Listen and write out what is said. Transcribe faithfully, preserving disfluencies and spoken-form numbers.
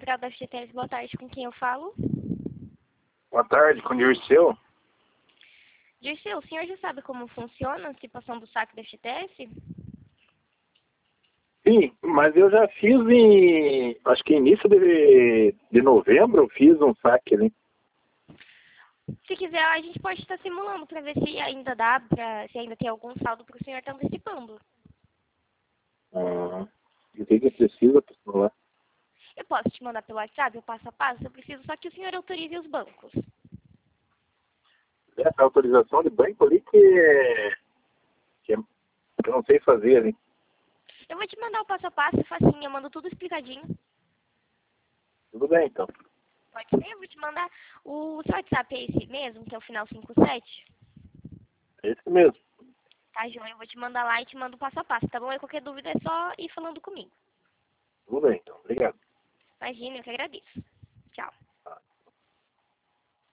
Central da F G T S, boa tarde, com quem eu falo? Boa tarde, com o Dirceu. Dirceu, o senhor já sabe como funciona a antecipação do saque da F G T S? Sim, mas eu já fiz em, acho que início de, de novembro, eu fiz um saque ali. Se quiser, a gente pode estar simulando para ver se ainda dá, pra, se ainda tem algum saldo para o senhor estar antecipando. Ah, o que que precisa para simular? Eu posso te mandar pelo WhatsApp, o passo a passo, eu preciso só que o senhor autorize os bancos. Essa autorização de banco ali que, que eu não sei fazer ali. Eu vou te mandar o passo a passo, facinho, eu mando tudo explicadinho. Tudo bem, então. Pode ser? Eu vou te mandar. O seu WhatsApp é esse mesmo, que é o final cinquenta e sete? É isso mesmo. Tá, João? Eu vou te mandar lá e te mando o passo a passo, tá bom? E qualquer dúvida é só ir falando comigo. Tudo bem, então. Obrigado. Imagina, eu que agradeço.